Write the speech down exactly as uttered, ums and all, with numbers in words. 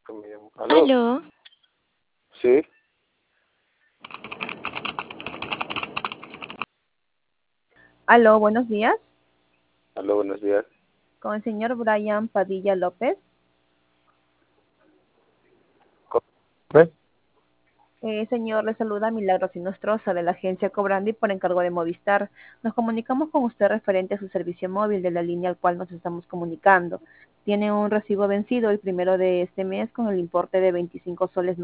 que me llamó. ¿Aló? Aló, Sí, aló, buenos días, aló, buenos días. con el señor Brian Padilla López. ¿Ves? Eh, señor, le saluda Milagros Inostroza de la agencia Cobrandi por encargo de Movistar. Nos comunicamos con usted referente a su servicio móvil de la línea al cual nos estamos comunicando. Tiene un recibo vencido el primero de este mes con el importe de veinticinco soles